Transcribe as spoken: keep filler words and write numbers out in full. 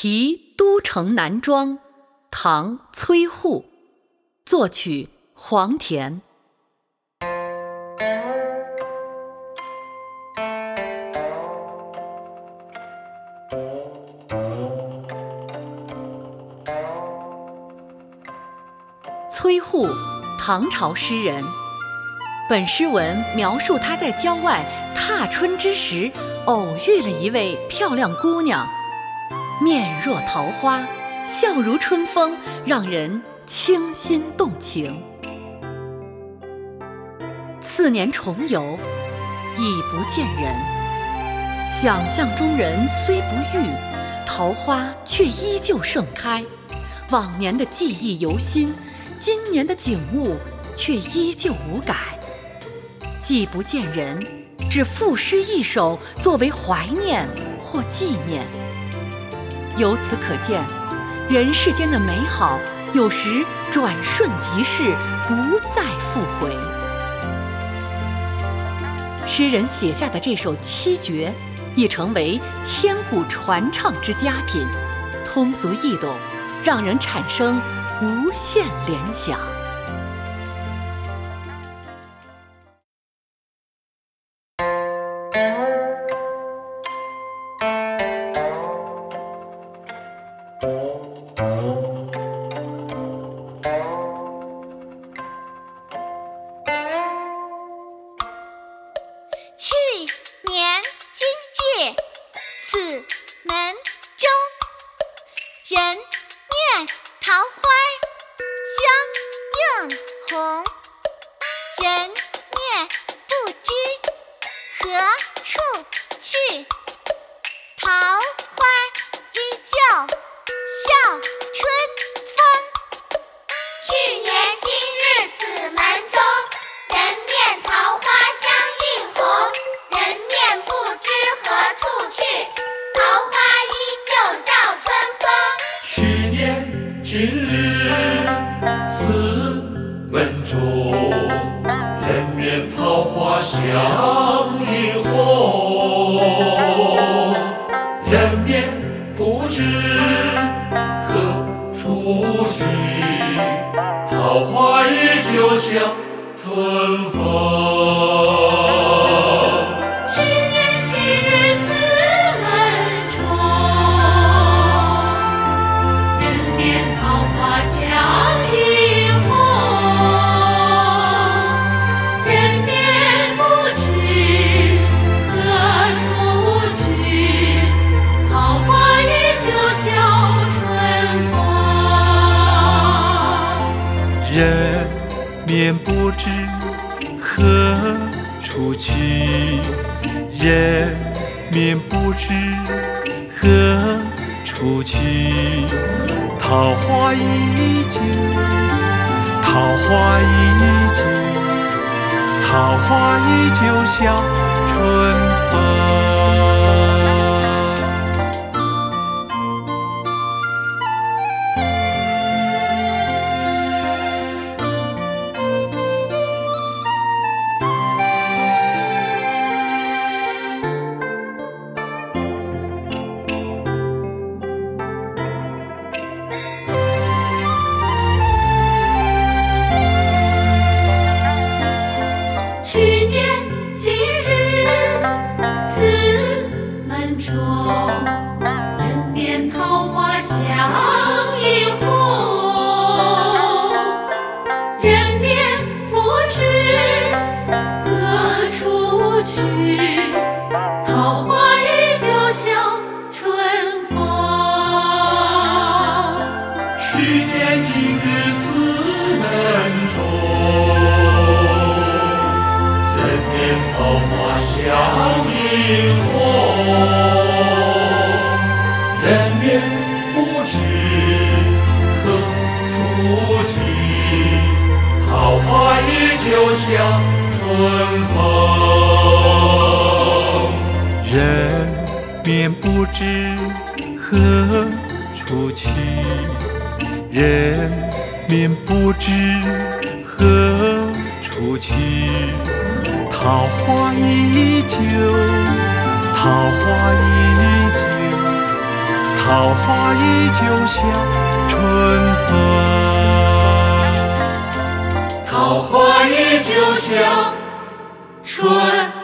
题都城南庄，唐·崔护，作曲黄田。崔护，唐朝诗人。本诗文描述他在郊外踏春之时，偶遇了一位漂亮姑娘，面若桃花，笑如春风，让人倾心动情。次年重游，已不见人。想象中人虽不遇，桃花却依旧盛开。往年的记忆犹新，今年的景物却依旧无改。既不见人，只赋诗一首作为怀念或纪念。由此可见，人世间的美好有时转瞬即逝，不再复回。诗人写下的这首七绝已成为千古传唱之佳品，通俗易懂，让人产生无限联想。 去年今日此门中，人面桃花相映红。人面不知何处去，桃花依旧笑春风。 去年今日此门中，人面桃花相映红。人面不知何处去，桃花依旧笑春风。 去年今日此门中，人面桃花相映红。人面不知何处去，桃花依旧笑春风。 去年今日此门中，人面桃花相映红。人面不知何处去，桃花依旧笑春风。 人面不知何处去，人面不知何处去，桃花依旧，桃花依旧，桃花依旧笑春风。 去年今日此门中，人面桃花相映红。人面不知何处去，桃花依旧笑春风。 去年今日此门中，人面桃花相映红。人面不知何处去，桃花依旧笑春风。 人面不知何处去，人面不知何处去，桃花依旧，桃花依旧， 桃花依旧像春风。 桃花依旧像春